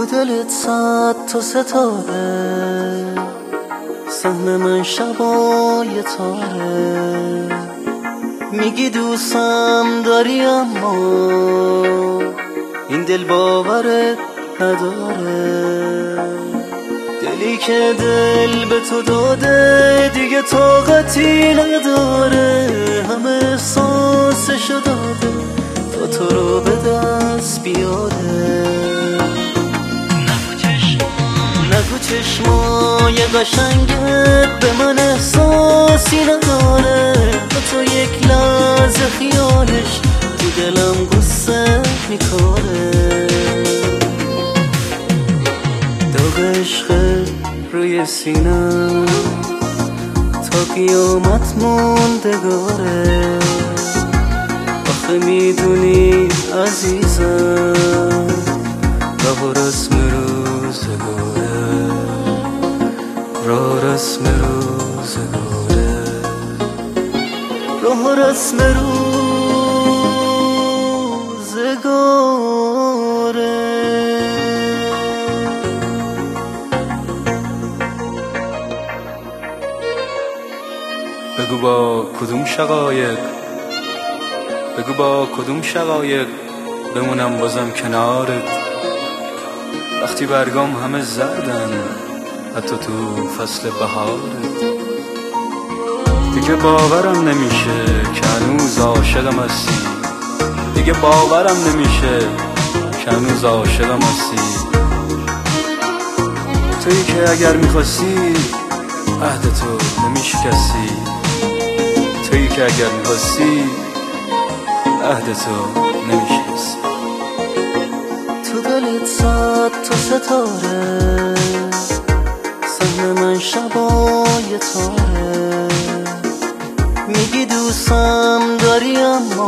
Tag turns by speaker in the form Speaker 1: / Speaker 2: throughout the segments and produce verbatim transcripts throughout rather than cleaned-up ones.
Speaker 1: تو دلت صد تا ستاره، سهم من شبای تاره. میگی دوستم داری اما این دل باورت نداره. دلی که دل به تو داده دیگه طاقتی نداره، همه احساسشو داده تا تو رو به دست بیاره. نگو چشمای قشنگت به من احساسی نداره، با تو یک لحظه خیالش تو دلم قصه میکنه. داغ عشق روی سینم تا قیامت موندگاره. آخه میدونی عزیزم راه و رسم روزگاره، راه رسم روزگاره، راه و رسم روزگاره.
Speaker 2: بگو با کدوم شقایق، بگو با کدوم شقایق بمونم بازم کنارت، وقتی برگام همه زردن حتی تو فصل بهارت. دیگه باورم نمیشه که هنوز عاشقم هستی، دیگه باورم نمیشه که هنوز عاشقم هستی. تویی که اگر میخواستی عهد تو نمیشکستی، تویی که اگر میخواستی عهد تو نمیشکستی.
Speaker 1: تو دلت صد تا ستاره، سهم من شبای تاره. میگی دوستم داری اما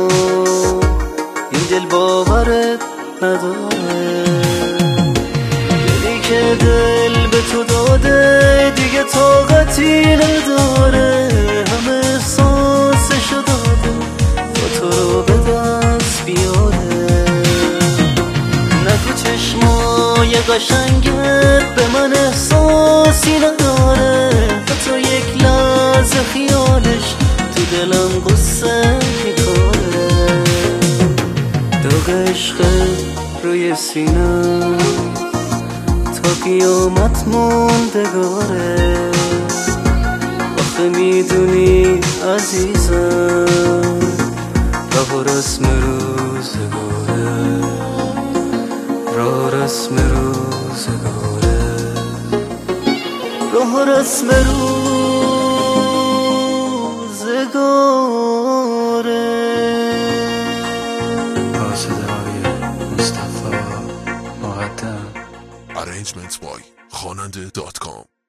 Speaker 1: این دل باورت نداره. دلی که دل به تو داده دیگه طاقتی نداره، همه احساسشو داده با تو رو به دست بیاره. نگو چشمای قشنگت به من احساسی نداره، حتی یک لحظه خیالش تو دلم قصه میکنه. داغ عشق روی سینم تا قیامت موندگاره. آخه میدونی عزیزم راه و رسم روزگاره، راه رسم روزگاره، راه رسم روزگاره.
Speaker 2: با صدای مصطفی مقدم.
Speaker 3: Arrangements by خواننده دات کام